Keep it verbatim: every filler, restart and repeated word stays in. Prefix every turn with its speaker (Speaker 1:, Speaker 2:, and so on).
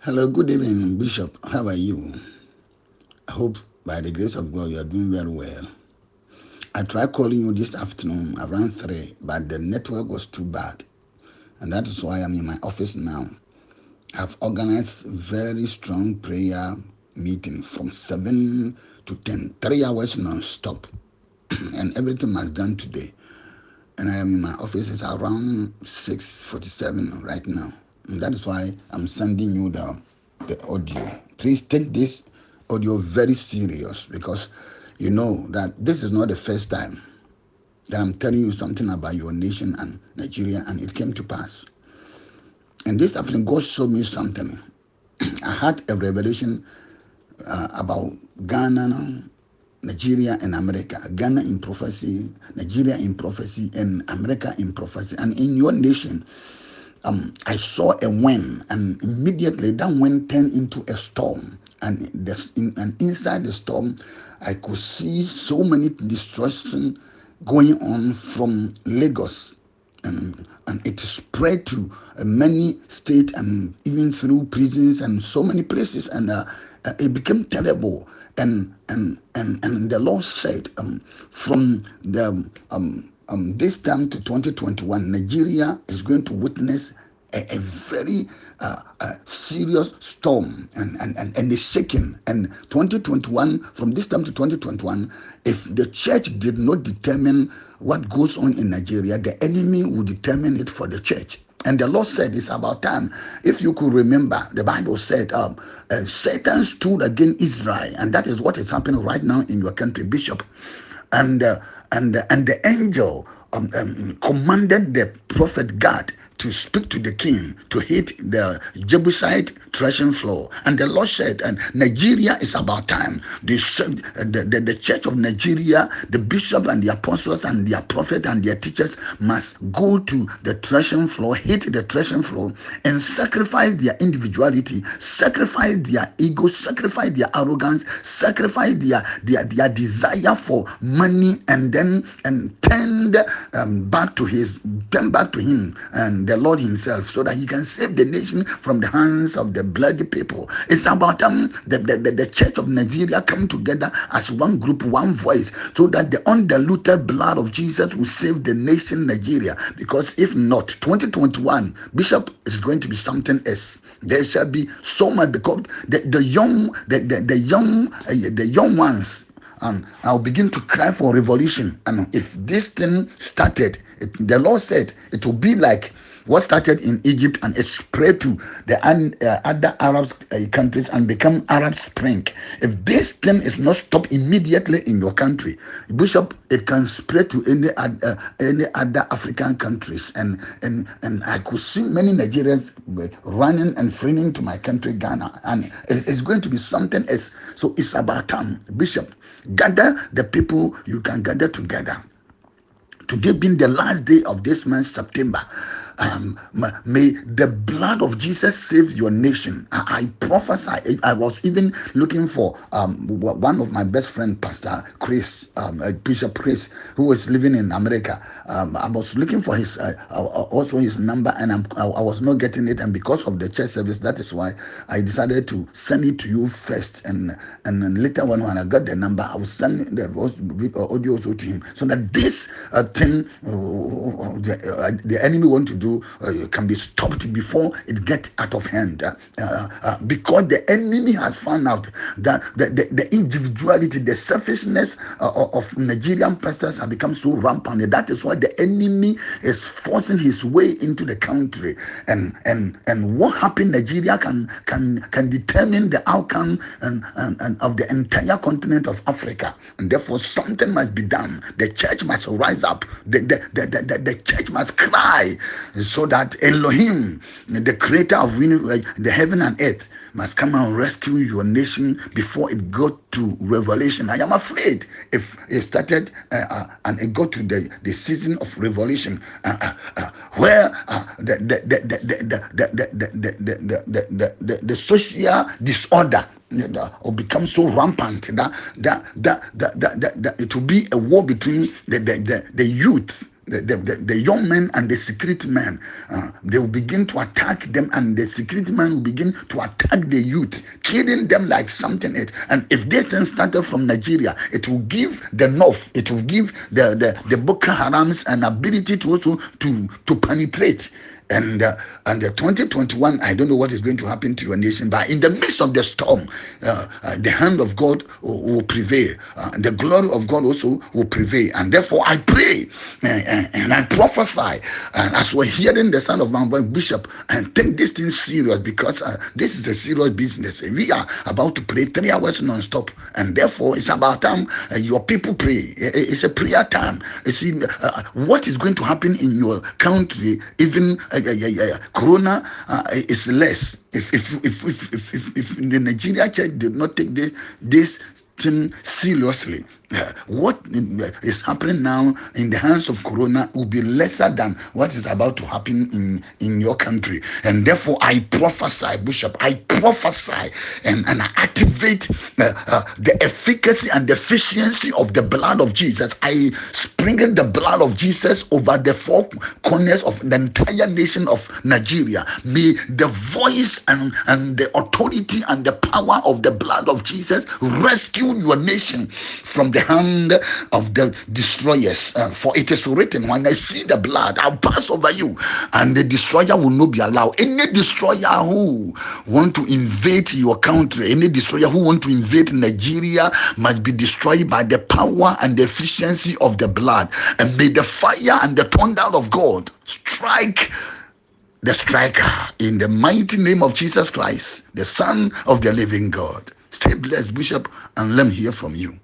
Speaker 1: Hello, good evening, Bishop. How are you? I hope by the grace of God you are doing very well. I tried calling you this afternoon around three, but the network was too bad. And that is why I'm in my office now. I've organized very strong prayer meeting from seven to ten, three hours non-stop. And everything was done today. And I am in my office. It's around six forty-seven right now. And that is why I'm sending you the, the audio. Please take this audio very serious because you know that this is not the first time that I'm telling you something about your nation and Nigeria, and it came to pass. And this afternoon, God showed me something. I had a revelation uh, about Ghana, Nigeria, and America. Ghana in prophecy, Nigeria in prophecy, and America in prophecy. And in your nation, um, I saw a wind, and immediately that wind turned into a storm. And, the, in, and inside the storm, I could see so many destruction going on from Lagos, and, and it spread to uh, many states and even through prisons and so many places, and uh, uh, it became terrible. And and and and the Lord said, um, from the um, um, this time to twenty twenty-one, Nigeria is going to witness a, a very uh, uh, serious storm and, and, and, and the shaking. And twenty twenty-one, from this time to twenty twenty-one, if the church did not determine what goes on in Nigeria, the enemy will determine it for the church. And the Lord said it's about time. If you could remember, the Bible said um, uh, Satan stood against Israel, and that is what is happening right now in your country, Bishop. And uh, and uh, and the angel um, um, commanded the prophet Gad to speak to the king to hit the Jebusite threshing floor. And the Lord said, and Nigeria is about time. The, the, the, the church of Nigeria, the bishop and the apostles and their prophet and their teachers must go to the threshing floor, hit the threshing floor, and sacrifice their individuality, sacrifice their ego, sacrifice their arrogance, sacrifice their, their, their desire for money, and then and turn um, back to his, turn back to him and the Lord himself, so that he can save the nation from the hands of the bloody people. It's about um, the, the, the, the church of Nigeria come together as one group, one voice, so that the undiluted blood of Jesus will save the nation Nigeria. Because if not, twenty twenty-one, Bishop, is going to be something else. There shall be so much, because the, the young, the, the, the young, uh, the young ones, and I'll begin to cry for revolution. And if this thing started, it, the Lord said it will be like what started in Egypt and it spread to the uh, other Arab uh, countries and become Arab Spring. If this thing is not stopped immediately in your country, Bishop, it can spread to any uh, any other African countries. And and and I could see many Nigerians running and fleeing to my country, Ghana, and it's going to be something else. So it's about time, Bishop. Gather the people you can gather together. Today being the last day of this month, September, um, may the blood of Jesus save your nation. I, I prophesy. I was even looking for um, one of my best friend, Pastor Chris, um, uh, Bishop Chris, who was living in America. Um, I was looking for his uh, uh, also his number, and I'm, I, I was not getting it. And because of the church service, that is why I decided to send it to you first. And and then later, when, when I got the number, I will send the audio also to him, so that this uh, thing uh, the, uh, the enemy want to do uh, can be stopped before it gets out of hand. Uh, uh, uh, because the enemy has found out that the, the, the individuality, the selfishness uh, of Nigerian pastors have become so rampant. And that is why the enemy is forcing his way into the country. And and and what happened in Nigeria can can can determine the outcome and, and, and of the entire continent of Africa. And therefore something must be done. The church must rise up. The, the, the, the, the church must cry, so that Elohim, the creator of the heaven and earth, must come and rescue your nation before it got to revelation. I am afraid if it started uh, uh, and it got to the, the season of revelation, uh, uh, uh, where uh, the, the, the, the, the, the, the, the, the, the, the, the, the social disorder or become so rampant that that that, that, that, that, that it will be a war between the, the, the, the youth the, the, the, the young men and the security men, uh, they will begin to attack them, and the security men will begin to attack the youth, killing them like something else. And if this thing started from Nigeria, it will give the North, it will give the, the, the Boko Harams an ability to also to, to penetrate. And uh, and the twenty twenty-one, I don't know what is going to happen to your nation, but in the midst of the storm, uh, uh, the hand of God will, will prevail. Uh, the glory of God also will prevail. And therefore, I pray and, and, and I prophesy, and as we're hearing the sound of my voice, Bishop, and take this thing serious, because uh, this is a serious business. We are about to pray three hours non-stop, and therefore, it's about time uh, your people pray. It's a prayer time. You see, uh, what is going to happen in your country, even uh, yeah, yeah, yeah. Corona uh, is less. If if if if if, if, if the Nigeria church did not take this this thing seriously, uh, what is happening now in the hands of Corona will be lesser than what is about to happen in, in your country. And therefore, I prophesy, Bishop, I prophesy and, and I activate uh, uh, the efficacy and the efficiency of the blood of Jesus. I sprinkle the blood of Jesus over the four corners of the entire nation of Nigeria. May the voice and, and the authority and the power of the blood of Jesus rescue your nation from the hand of the destroyers. Uh, for it is written, when I see the blood, I'll pass over you, and the destroyer will not be allowed. Any destroyer who want to invade your country, any destroyer who want to invade Nigeria, must be destroyed by the power and the efficiency of the blood. And may the fire and the thunder of God strike the striker in the mighty name of Jesus Christ, the Son of the living God. Stay blessed, Bishop, and let me hear from you.